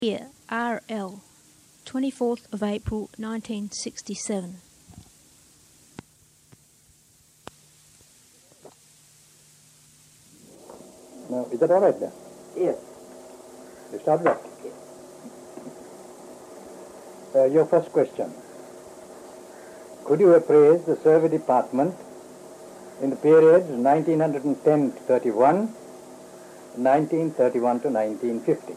Here, R.L., 24th of April 1967. Now, is that all right there? Yes. You start that? Yes. Your first question. Could you appraise the Survey Department in the periods 1910 to 31, 1931 to 1950?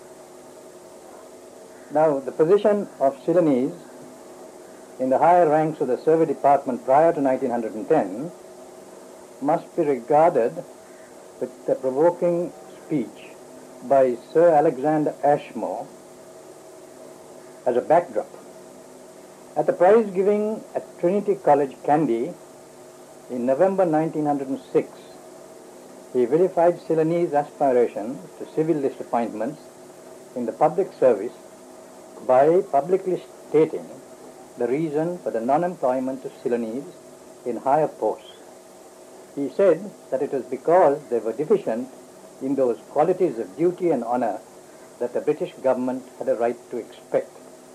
Now, the position of Ceylonese in the higher ranks of the Survey Department prior to 1910 must be regarded with the provoking speech by Sir Alexander Ashmore as a backdrop. At the prize giving at Trinity College, Kandy, in November 1906, he vilified Ceylonese aspirations to civil list appointments in the public service by publicly stating the reason for the non-employment of Ceylonese in higher posts. He said that it was because they were deficient in those qualities of duty and honour that the British government had a right to expect.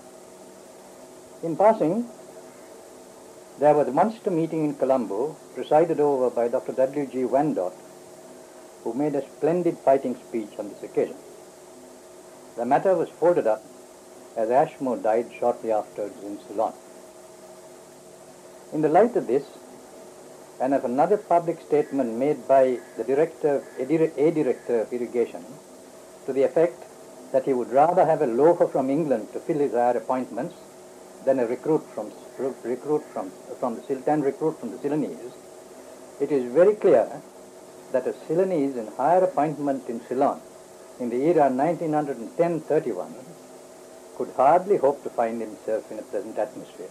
In passing, there was a monster meeting in Colombo presided over by Dr. W.G. Wyandotte, who made a splendid fighting speech on this occasion. The matter was folded up as Ashmore died shortly afterwards in Ceylon. In the light of this, and of another public statement made by the director of irrigation to the effect that he would rather have a loafer from England to fill his higher appointments than a recruit from the Ceylonese, it is very clear that a Ceylonese in higher appointment in Ceylon in the era 1910-31 could hardly hope to find himself in a pleasant atmosphere.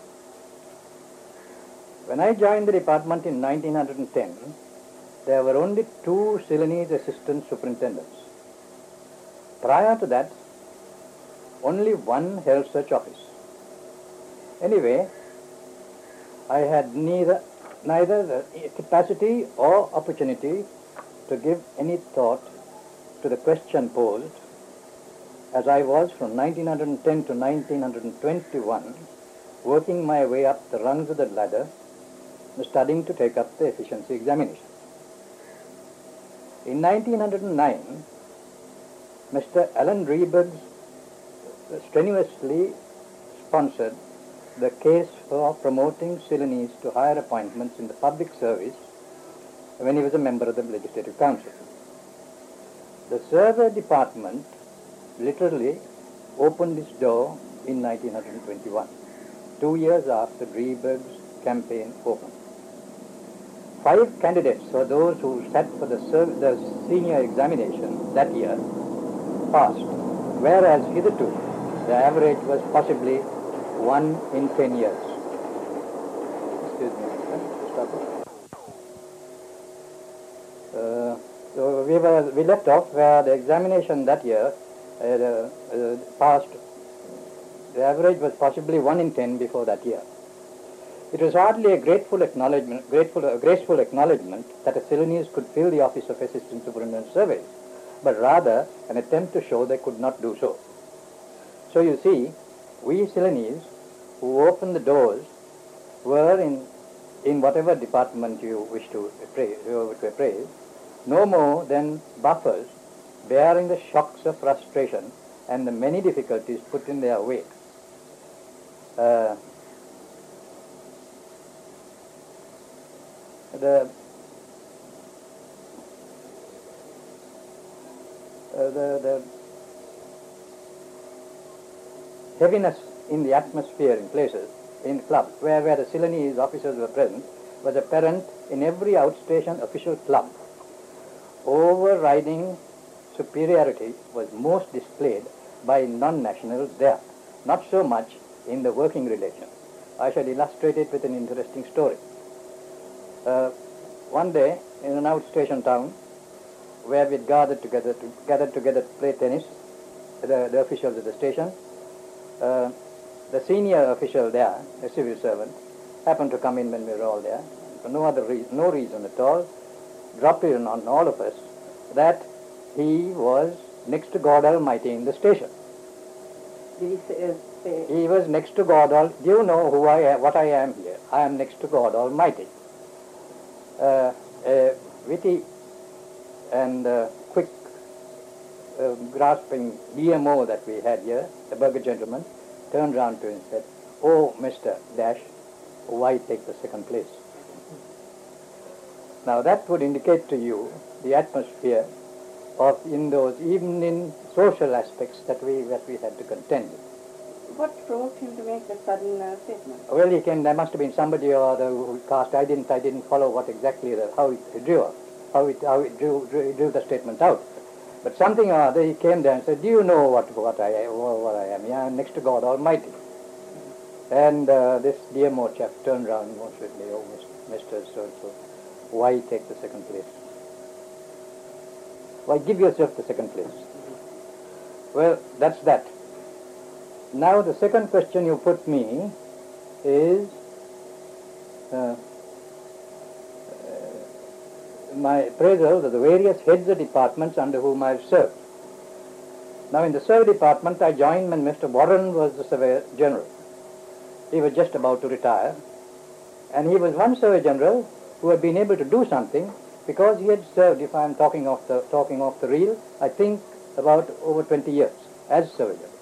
When I joined the department in 1910, there were only 2 Ceylonese assistant superintendents. Prior to that, only 1 held such office. Anyway, I had neither the capacity or opportunity to give any thought to the question posed, as I was from 1910 to 1921 working my way up the rungs of the ladder, studying to take up the efficiency examination. In 1909, Mr. Alan Rehberg strenuously sponsored the case for promoting Ceylonese to higher appointments in the public service when he was a member of the Legislative Council. The Survey Department literally opened its door in 1921, 2 years after Rehberg's campaign opened. 5 candidates, or those who sat for the senior examination that year, passed, whereas hitherto the average was possibly 1 in 10 years. Excuse me, stop it. So we left off where the examination that year passed. The average was possibly 1 in 10 before that year. It was hardly a graceful acknowledgement that a Ceylonese could fill the office of Assistant Superintendent of Surveys, but rather an attempt to show they could not do so. So you see, we Ceylonese who opened the doors were in whatever department you wish to appraise, no more than buffers bearing the shocks of frustration and the many difficulties put in their wake. The heaviness in the atmosphere in places, in clubs, where the Ceylonese officers were present, was apparent in every outstation official club. Overriding superiority was most displayed by non-nationals there, not so much in the working relations. I shall illustrate it with an interesting story. One day, in an outstation town, where we had gathered together to play tennis, the officials of the station, the senior official there, a civil servant, happened to come in when we were all there. For no reason at all, dropped in on all of us that he was next to God Almighty in the station. Did he say? He was next to God. Do you know who I am, what I am here? I am next to God Almighty. A witty and quick grasping DMO that we had here, the burger gentleman, turned round to him and said, "Oh, Mr. Dash, why take the second place?" Now that would indicate to you the atmosphere of in those, even in social aspects that we had to contend with. What provoked him to make that sudden statement? Well, there must have been somebody or other who cast. I didn't follow what exactly how it drew the statement out. But something or other, he came there and said, "Do you know what I am? Yeah, I'm next to God Almighty." And this DMO chap turned around and said, "Oh, Mr. So-and-so, why take the second place? Why give yourself the second place?" Well, that's that. Now the second question you put me is my appraisal of the various heads of departments under whom I've served. Now in the Survey Department I joined when Mr. Warren was the Surveyor General. He was just about to retire, and he was one Surveyor General who had been able to do something because he had served, if I'm talking off the reel, I think about over 20 years as Surveyor General.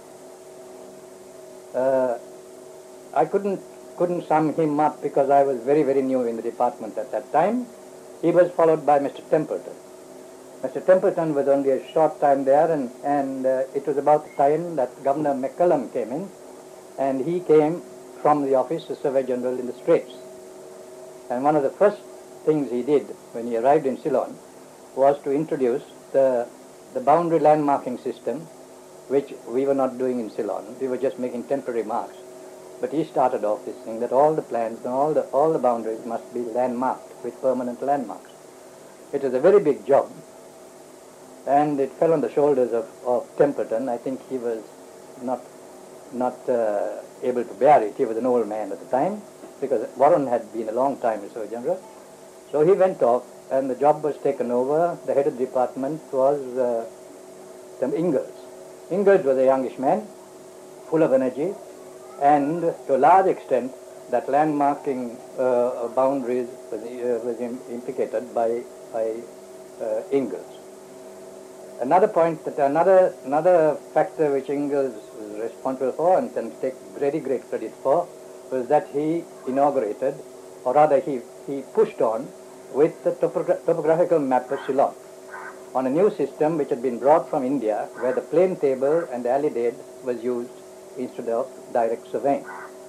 I couldn't sum him up because I was very, very new in the department at that time. He was followed by Mr. Templeton. Mr. Templeton was only a short time there, and it was about the time that Governor McCallum came in, and he came from the office as Surveyor General in the Straits. And one of the first things he did when he arrived in Ceylon was to introduce the boundary landmarking system, which we were not doing in Ceylon. We were just making temporary marks. But he started off this thing that all the plans and all the boundaries must be landmarked with permanent landmarks. It was a very big job, and it fell on the shoulders of Templeton. I think he was not able to bear it. He was an old man at the time, because Warren had been a long time as Surveyor General. So he went off, and the job was taken over. The head of the department was Ingalls. Ingalls was a youngish man, full of energy, and to a large extent that landmarking boundaries was implicated by Ingalls. Another factor which Ingalls was responsible for and can take very great credit for was that he inaugurated, or rather he pushed on with the topographical map of Ceylon on a new system which had been brought from India, where the plane table and the alidade was used instead of direct surveying.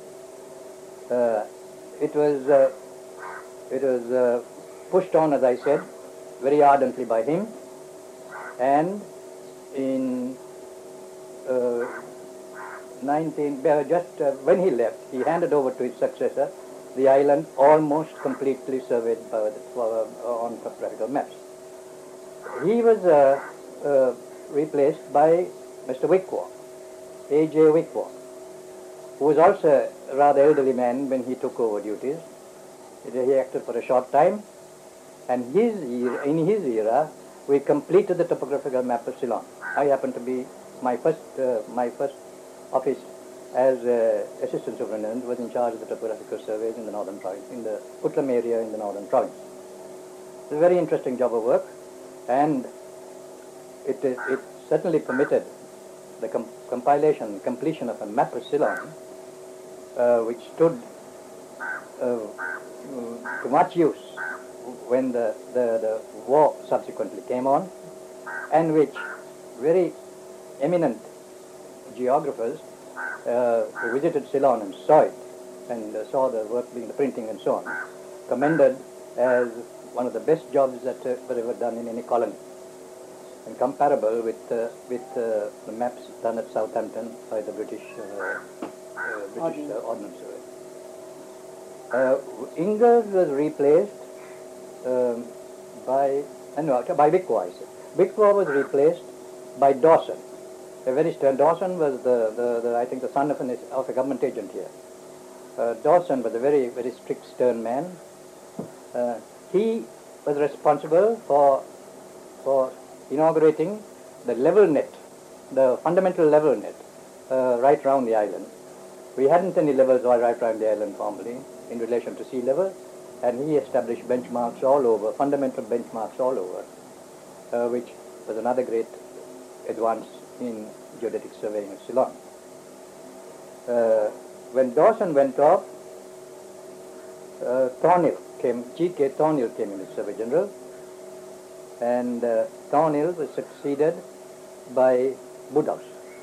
It was pushed on, as I said, very ardently by him, and in when he left, he handed over to his successor the island almost completely surveyed on topographical maps. He was replaced by Mr. Wickwaw, A.J. Wickwaw, who was also a rather elderly man when he took over duties. He acted for a short time, and in his era, we completed the topographical map of Ceylon. I happened to be my first office as assistant superintendent was in charge of the topographical surveys in the northern province, in the Putlam area in the northern province. It's a very interesting job of work, and it certainly permitted the completion of a map of Ceylon, which stood to much use when the war subsequently came on, and which very eminent geographers who visited Ceylon and saw it, and saw the work being the printing and so on, commended as one of the best jobs that were ever done in any colony, and comparable with the maps done at Southampton by the British Ordnance Survey. Ingalls was replaced by Wickwaw, I said. Wickwaw was replaced by Dawson. A very stern. Dawson was I think the son of a government agent here. Dawson was a very, very strict, stern man. He was responsible for inaugurating the level net, the fundamental level net, right round the island. We hadn't any levels right around the island formally in relation to sea level, and he established benchmarks all over, fundamental benchmarks all over, which was another great advance in geodetic surveying of Ceylon. When Dawson went off, Thornhill came, G.K. Thornhill came in as Surveyor General, and Thornhill was succeeded by Woodhouse.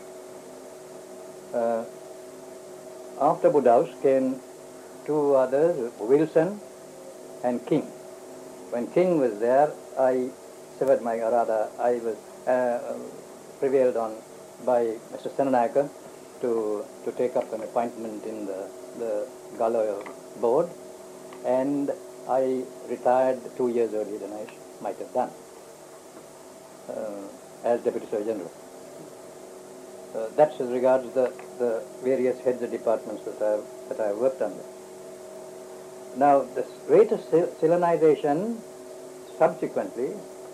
After Woodhouse came two others, Wilson and King. When King was there, I severed my, or rather, I was prevailed on by Mr. Senanayaka to take up an appointment in the Gallo board, and I retired 2 years earlier than I might have done as Deputy Surveyor General. That's as regards the various heads of departments that I have worked under. Now, the rate of Ceylonization subsequently,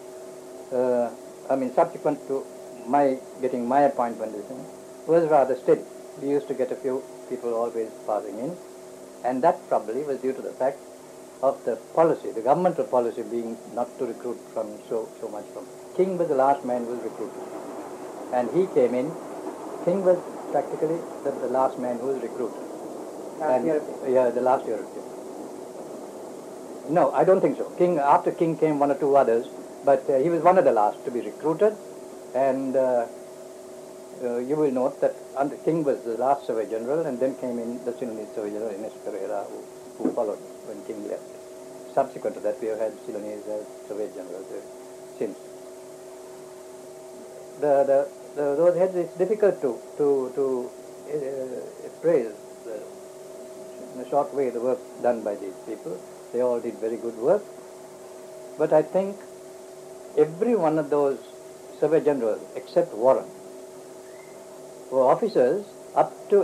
subsequent to my getting my appointment, was rather steady. We used to get a few people always passing in, and that probably was due to the fact of the policy, the governmental policy being not to recruit from so much from. King was the last man who was recruited, and he came in. King was practically the last man who was recruited. Yeah, the last European. No, I don't think so. After King came one or two others, but he was one of the last to be recruited, and you will note that under King was the last Surveyor General, and then came in the Ceylonese Surveyor General, Ines Pereira, who followed when King left. Subsequent to that, we have had Ceylonese Surveyor Generals since. Those heads, it's difficult to appraise in a short way the work done by these people. They all did very good work, but I think every one of those Surveyor Generals, except Warren, were officers up to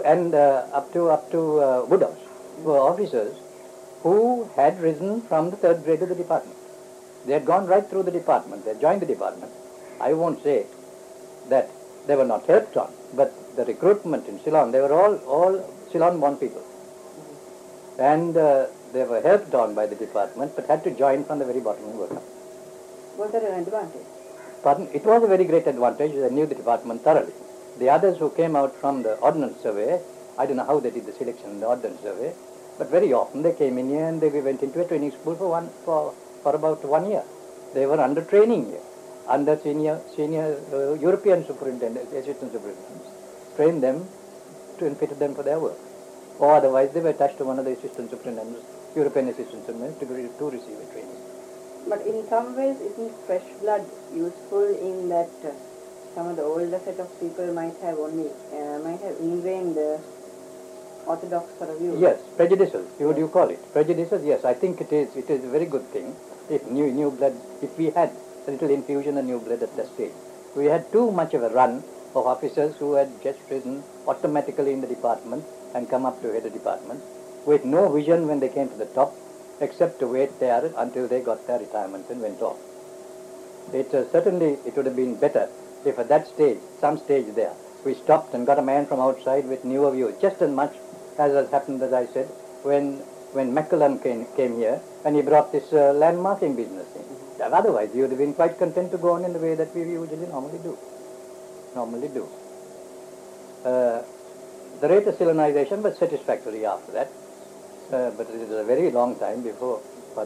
Woodhouse, were officers who had risen from the third grade of the department. They had gone right through the department. They had joined the department. I won't say that they were not helped on, but the recruitment in Ceylon, they were all Ceylon-born people. And they were helped on by the department, but had to join from the very bottom and work up. Was that an advantage? Pardon? It was a very great advantage. They knew the department thoroughly. The others who came out from the Ordnance Survey, I don't know how they did the selection in the Ordnance Survey, but very often they came in here and they went into a training school for about 1 year. They were under training here, under senior European superintendents, assistant superintendents, trained them and fitted them for their work. Or otherwise they were attached to one of the assistant superintendents, European assistant superintendents, to receive a training. But in some ways, isn't fresh blood useful in that some of the older set of people might have ingrained the orthodox sort of view? Yes, prejudices. What do you call it? Prejudices. Yes, I think it is a very good thing if new blood. If we had a little infusion of new blood at that stage, we had too much of a run of officers who had just risen automatically in the department and come up to head of department with no vision when they came to the top, except to wait there until they got their retirement and went off. Certainly it would have been better if at that stage, some stage there, we stopped and got a man from outside with newer views, just as much as has happened, as I said, when McCullum came here and he brought this landmarking business in. Otherwise, you would have been quite content to go on in the way that we usually normally do. The rate of Ceylonization was satisfactory after that, but it was a very long time before,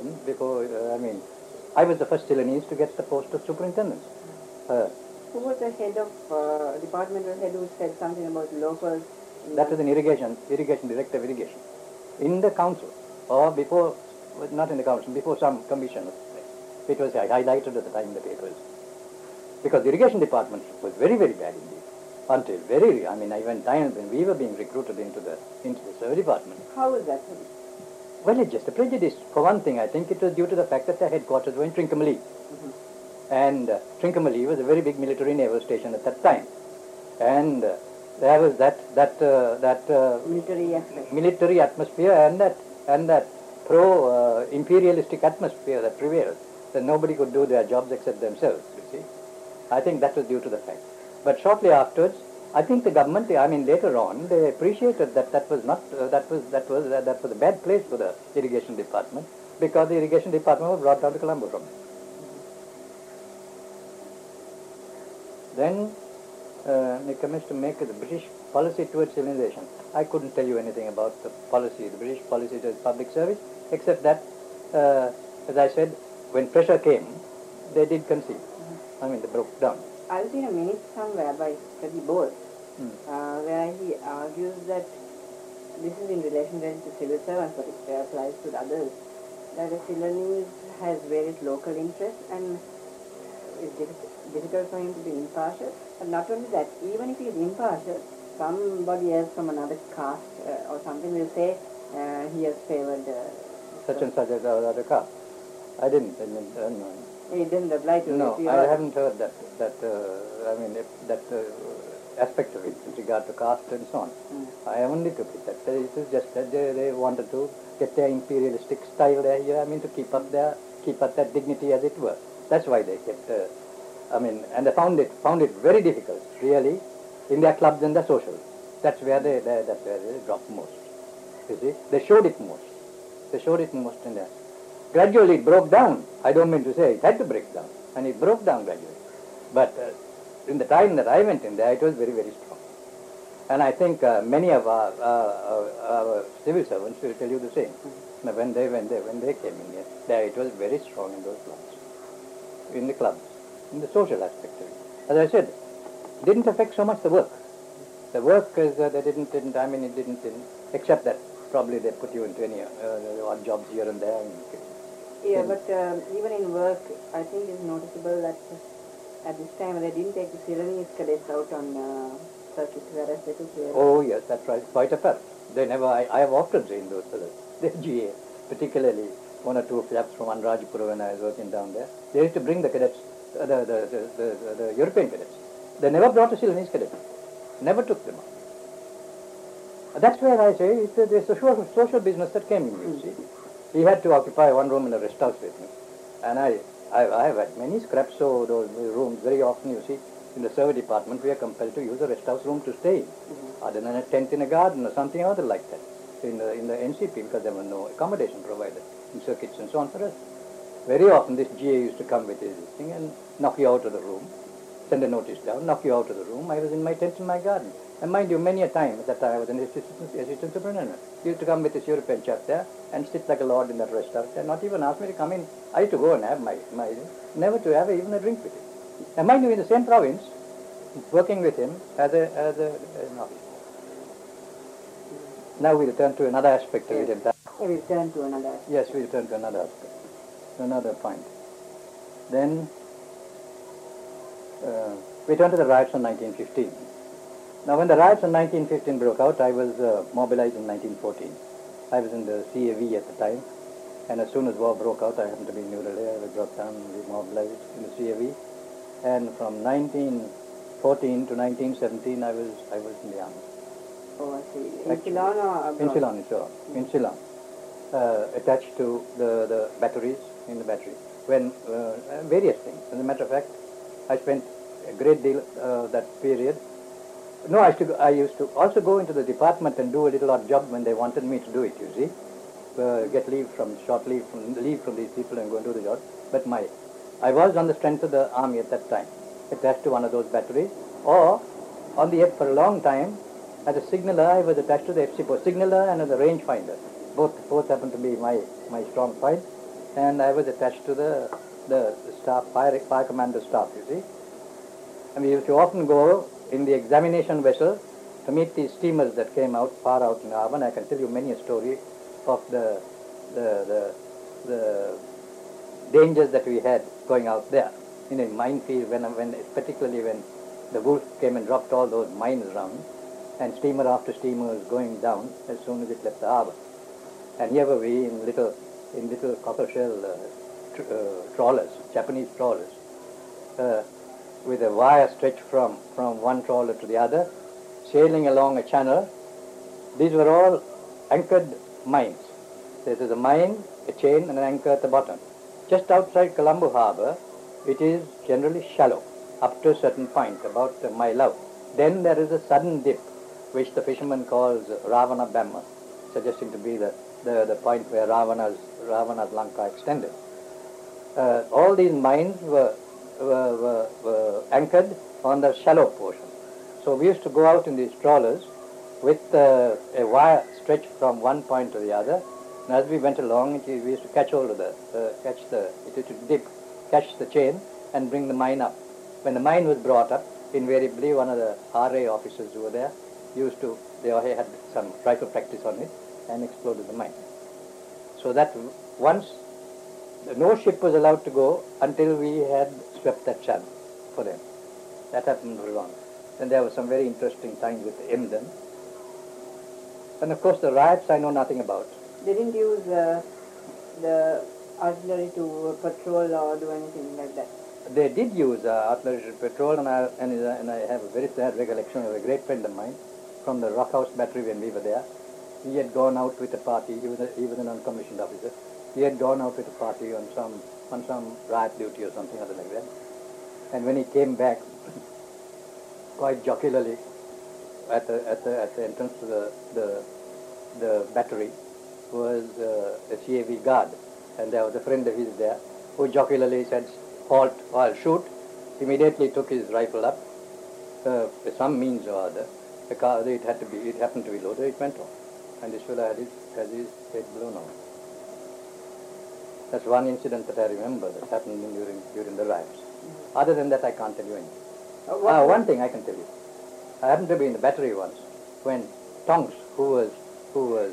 I was the first Ceylonese to get the post of superintendent. Who was the head of, departmental head who said something about locals? That was an irrigation, director of irrigation. In the council, or before, not in the council, before some commission. It was highlighted at the time in the papers. Because the irrigation department was very, very bad indeed. Until even time when we were being recruited into the survey department. How was that? Well, it's just a prejudice. For one thing, I think it was due to the fact that the headquarters were in Trincomalee. And Trincomalee was a very big military naval station at that time. And there was that military atmosphere and that pro-imperialistic atmosphere that prevailed, that nobody could do their jobs except themselves, you see. I think that was due to the fact. But shortly afterwards, I think the government, I mean, later on, they appreciated that that was not, that was a bad place for the irrigation department, because the irrigation department was brought down to Colombo from it. Then they commenced to make the British policy towards civilization. I couldn't tell you anything about the policy, the British policy towards public service, except that, as I said, when pressure came, they did concede. I mean, they broke down. I've seen a minute somewhere by Freddie Bose, where he argues that this is in relation to civil servants, but it applies to the others, that the Ceylonese has various local interests and it's difficult for him to be impartial. And not only that, even if he is impartial, somebody else from another caste or something will say he has favoured such and such as other caste. I didn't. It doesn't apply to no, you. I haven't heard that aspect of it with regard to caste and so on. I only took it that it is just that they wanted to get their imperialistic style there here. I mean, to keep up that dignity, as it were. That's why they kept. And they found it very difficult, really, in their clubs and their socials. That's where they dropped most. You see, they showed it most. They showed it most in there. Gradually it broke down. I don't mean to say it had to break down, and it broke down gradually. But in the time that I went in there, it was very, very strong. And I think many of our civil servants will tell you the same. When they came in here, there it was very strong in those clubs, in the clubs, in the social aspect of it. As I said, it didn't affect so much the work. The work is they didn't. Except that probably they put you into any odd jobs here and there. Yeah, but even in work, I think it's noticeable that at this time they didn't take the Ceylonese cadets out on circuit, whereas they took here. Oh yes, that's right, quite apparent. They never, I have often seen those fellows, the GA, particularly one or two chaps from Anrajpur when I was working down there. They used to bring the cadets, the European cadets. They never brought a Ceylonese cadet, never took them out. That's where I say it's a social business that came in, you see. He had to occupy one room in a rest house with me. And I have had many scraps of those rooms. Very often, you see, in the service department, we are compelled to use a rest house room to stay in, other than a tent in a garden or something other like that, in the NCP, because there was no accommodation provided in circuits and so on for us. Very often, this GA used to come with his thing and knock you out of the room, send a notice down, knock you out of the room. I was in my tent in my garden. And mind you, many a time at that time I was an assistant superintendent. He used to come with this European chap there and sit like a lord in that rest house and not even ask me to come in. I used to go and have my never to have even a drink with him. And mind you, in the same province, working with him as an officer. Now we'll turn to another aspect of it. We'll turn to another aspect. Yes, we'll turn to another aspect, another point. Then we turn to the riots of 1915. Now, when the riots of 1915 broke out, I was mobilized in 1914. I was in the CAV at the time, and as soon as war broke out, I happened to be in New Delhi. I was brought down and mobilized in the CAV. And from 1914 to 1917, I was in the army. Oh, I see. In Ceylon or abroad? In Ceylon, sure. In Ceylon, attached to the batteries, in the battery. When various things. As a matter of fact, I spent a great deal that period. No, I used to also go into the department and do a little odd job when they wanted me to do it, you see. Get short leave from these people and go and do the job. But I was on the strength of the army at that time, attached to one of those batteries, or for a long time, as a signaller, I was attached to the FC post, signaller and as a range finder. Both happened to be my strong point, and I was attached to the staff, fire commander staff, you see. And we used to often go in the examination vessel to meet these steamers that came out far out in the harbour. I can tell you many a story of the dangers that we had going out there in a minefield, particularly when the Wolf came and dropped all those mines around, and steamer after steamer was going down as soon as it left the harbour. And here were we in little cockleshell trawlers, Japanese trawlers, with a wire stretched from one trawler to the other, sailing along a channel. These were all anchored mines. There is a mine, a chain, and an anchor at the bottom. Just outside Colombo harbour, it is generally shallow, up to a certain point, about a mile out. Then there is a sudden dip, which the fisherman calls Ravana Bhamma, suggesting to be the point where Ravana's Lanka extended. All these mines were anchored on the shallow portion. So we used to go out in these trawlers with a wire stretched from one point to the other. And as we went along, we used to catch hold of catch the chain and bring the mine up. When the mine was brought up, invariably one of the RA officers who were there they had some rifle practice on it and exploded the mine. So that once, no ship was allowed to go until we had swept that channel for them. That happened for long. Then there were some very interesting times with Emden. And of course the riots I know nothing about. They didn't use the artillery to patrol or do anything like that? They did use artillery to patrol, and I have a very sad recollection of a great friend of mine from the Rockhouse Battery when we were there. He had gone out with a party. He was an uncommissioned officer. He had gone out with a party on some riot duty or something other like that. And when he came back, quite jocularly, at the entrance to the battery was a CAV guard, and there was a friend of his there who jocularly said, "Halt, or I'll shoot." Immediately took his rifle up, with some means or other. The car, it happened to be loaded. It went off, and this fellow had his head blown off. That's one incident that I remember that happened during the riots. Other than that, I can't tell you anything. One thing I can tell you. I happened to be in the battery once when Tonks, who was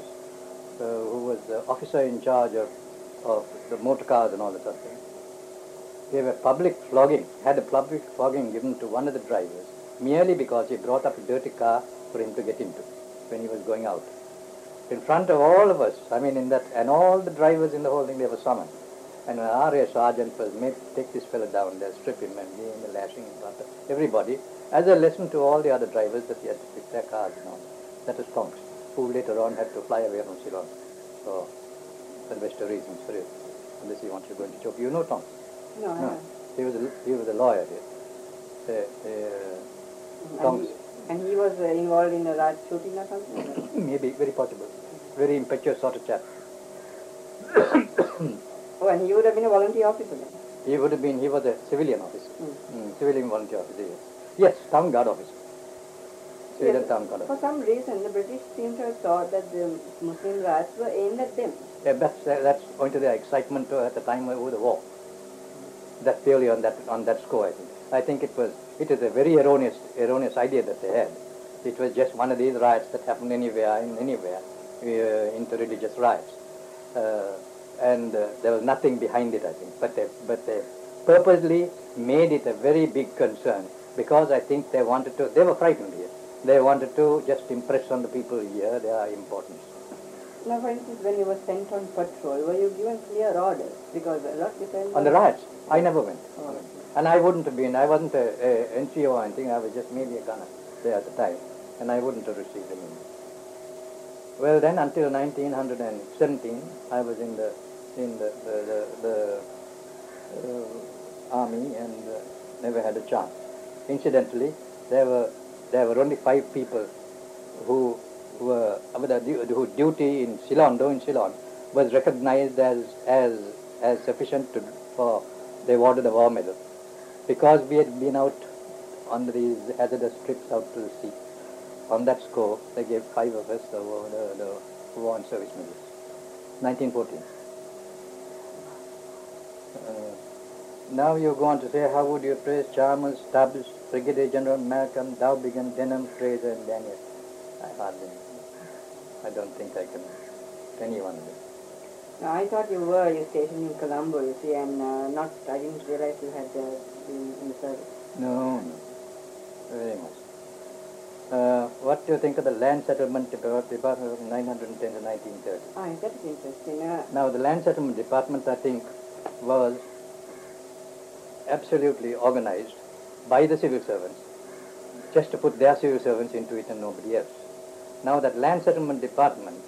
the officer in charge of the motor cars and all that sort of thing, gave a public flogging, had a public flogging given to one of the drivers merely because he brought up a dirty car for him to get into when he was going out. In front of all of us, and all the drivers in the whole thing, they were summoned. And an RA sergeant was made to take this fellow down there, strip him and give him a lashing in front of everybody, as a lesson to all the other drivers that he had to fix their cars and all. That was Tonks, who later on had to fly away from Ceylon for the best of reasons for it, unless he wanted to go into job. You know Tonks? No. He was a lawyer here. Tonks. And he was involved in a riot shooting or something? Maybe, very possible. Very impetuous sort of chap. Oh, and he would have been a volunteer officer then? He was a civilian officer. Civilian volunteer officer, yes. Yes, town guard officer. Civilian town guard officer. For some reason, the British seem to have thought that the Muslim riots were aimed at them. Yeah, that's owing to their excitement at the time over the war. That's purely on that score, I think. I think it is a very erroneous idea that they had. It was just one of these riots that happened anywhere, interreligious riots. And there was nothing behind it, I think. But they purposely made it a very big concern because I think they were frightened here. They wanted to just impress on the people here their importance. Now, for instance, when you were sent on patrol, were you given clear orders? Because a lot depends on the riots. I never went. Oh. And I wouldn't have been. I wasn't a NCO or anything. I was just maybe a gunner there at the time. And I wouldn't have received any. Well, then until 1917, I was in the army and never had a chance. Incidentally, there were only 5 people who duty in Ceylon, though in Ceylon, was recognized as sufficient for they awarded the war medal, because we had been out on these hazardous trips out to the sea. On that score, they gave 5 of us the war and service medals. 1914. Now you go on to say, how would you praise Chalmers, Stubbs, Brigadier General Malcolm, Dowbiggin, Denham, Fraser, and Daniel? I don't think I can. Any one of them. No, I thought you were stationed in Colombo, you see, and I didn't realize you had been in the service. No, very much. What do you think of the land settlement department from 910 to 1930? That is interesting. Now, the land settlement department, I think, was absolutely organized by the civil servants, just to put their civil servants into it and nobody else. Now, that land settlement department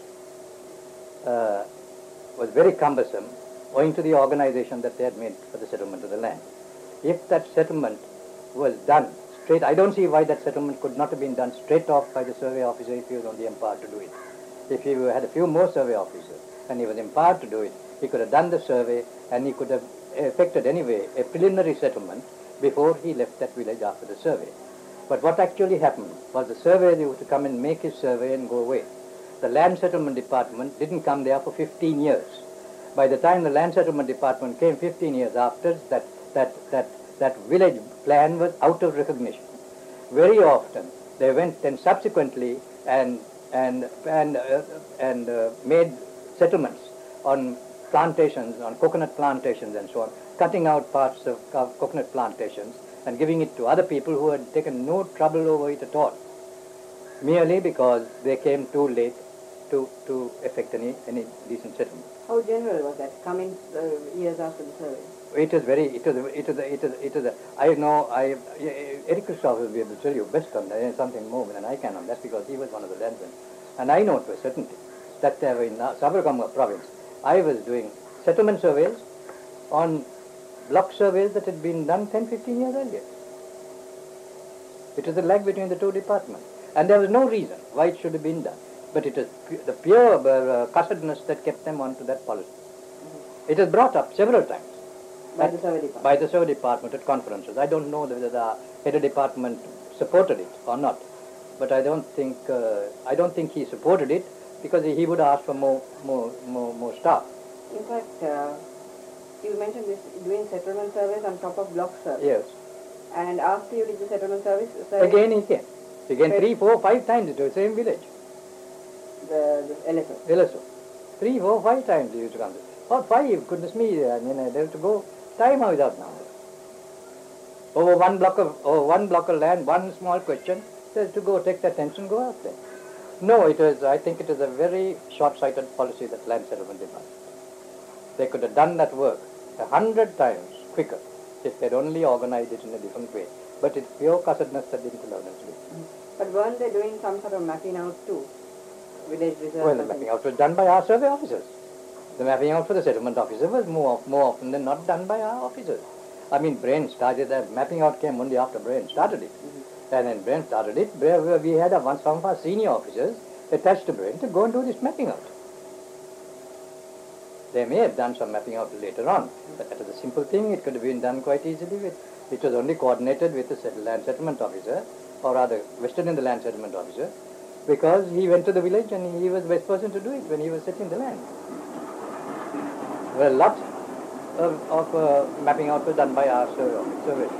was very cumbersome owing to the organization that they had made for the settlement of the land. If that settlement was done straight. I don't see why that settlement could not have been done straight off by the survey officer if he was only empowered to do it. If he had a few more survey officers and he was empowered to do it, he could have done the survey and he could have effected anyway a preliminary settlement before he left that village after the survey. But what actually happened was the surveyor used to come and make his survey and go away. The Land Settlement Department didn't come there for 15 years. By the time the Land Settlement Department came 15 years after, that village plan was out of recognition. Very often they went then subsequently and made settlements on plantations, on coconut plantations and so on, cutting out parts of coconut plantations and giving it to other people who had taken no trouble over it at all, merely because they came too late to effect any decent settlement. How general was that, coming years after the survey? It is very, I know, Eric Christoph will be able to tell you best on that, something more than I can on that, because he was one of the landsmen. And I know to a certainty that in Sabarkam province, I was doing settlement surveys on block surveys that had been done 10-15 years earlier. It was a lag between the two departments. And there was no reason why it should have been done. But it is the pure cussedness that kept them onto that policy. Mm-hmm. It was brought up several times. By the survey department? By the survey department at conferences. I don't know whether the head of department supported it or not. But I don't think he supported it because he would ask for more staff. In fact, you mentioned this, doing settlement surveys on top of block surveys. Yes. And after you did the settlement survey? Again he came. Again 3, 4, 5 times to the same village. The LSO? LSO. 3, 4, 5 times he used to come. Or 5, goodness me, I mean, they have to go time without number. Over one block of land, one small question, they have to go take the attention, go out there. No, I think it is a very short-sighted policy that Land Settlement Department. They could have done that work 100 times quicker if they'd only organized it in a different way. But it's pure cussedness that didn't allow them to do it. But weren't they doing some sort of mapping out too? Village reserve? Well, the mapping out was done by our survey officers. The mapping out for the settlement officer was more often than not done by our officers. I mean, Brain started that. Mapping out came only after Brain started it. Mm-hmm. And when Brain started it, we had some of our senior officers attached to Brain to go and do this mapping out. They may have done some mapping out later on, but that was a simple thing. It could have been done quite easily. It was only coordinated with the land settlement officer, or rather vested in the land settlement officer, because he went to the village and he was the best person to do it when he was settling the land. Well, a lot of mapping out was done by our survey.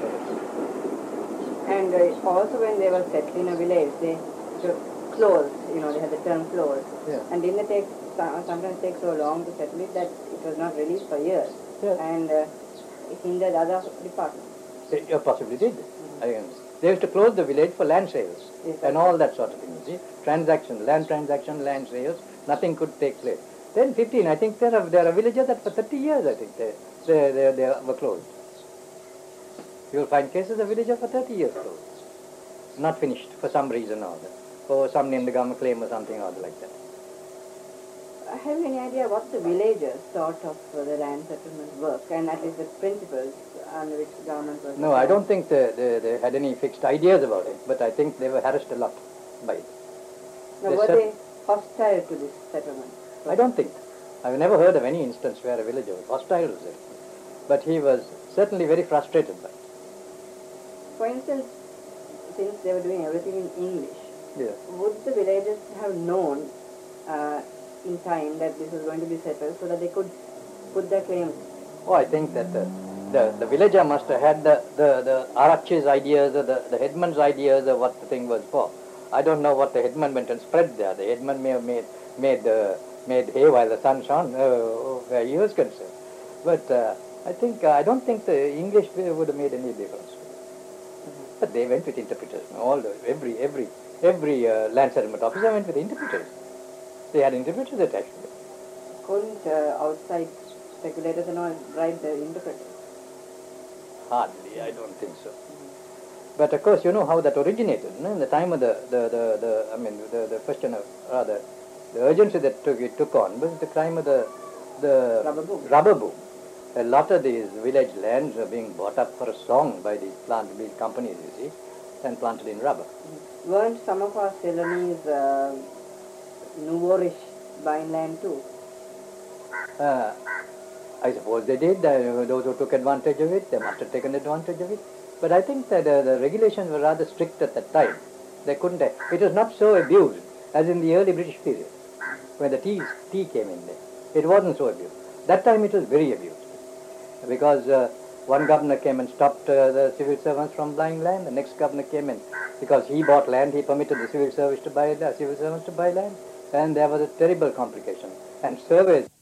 And also when they were settling a village, they closed, they had the term closed. Yeah. And didn't it sometimes take so long to settle it that it was not released for years? Yeah. And it hindered other departments. It possibly did. Mm-hmm. They used to close the village for land sales and all that sort of thing. You see, land sales, nothing could take place. Then 15, I think there are villages that for 30 years, I think they were closed. You will find cases of villages for 30 years closed, not finished for some reason or other, or some named government claim or something or other like that. Have you any idea what the villagers thought of the land settlement work, and at least the principles on which government was? No, I don't think they had any fixed ideas about it, but I think they were harassed a lot by it. Now, were they hostile to this settlement? I don't think. I've never heard of any instance where a villager was hostile to it, but he was certainly very frustrated by it. For instance, since they were doing everything in English, yeah. Would the villagers have known in time that this was going to be settled so that they could put their claims? Oh, I think that the villager must have had the Arachi's ideas or the headman's ideas of what the thing was for. I don't know what the headman went and spread there. The headman may have made hay while the sun shone, where he was concerned. But I don't think the English would have made any difference. Mm-hmm. But they went with interpreters. Every land settlement officer went with interpreters. They had interpreters attached to them. Couldn't outside speculators and all write the interpreters? Hardly, I don't think so. But of course, you know how that originated. In the time of the question of rather the urgency that it took on was the time of the rubber boom. A lot of these village lands were being bought up for a song by these companies, you see, and planted in rubber. Weren't some of our Ceylonese Nouveau-riche buying land too? I suppose they did. Those who took advantage of it, they must have taken advantage of it. But I think that the regulations were rather strict at that time. They couldn't. It was not so abused as in the early British period, when the tea came in there. It wasn't so abused. That time it was very abused, because one governor came and stopped the civil servants from buying land. The next governor came in, because he bought land, he permitted the civil servants to buy land, and there was a terrible complication. And surveys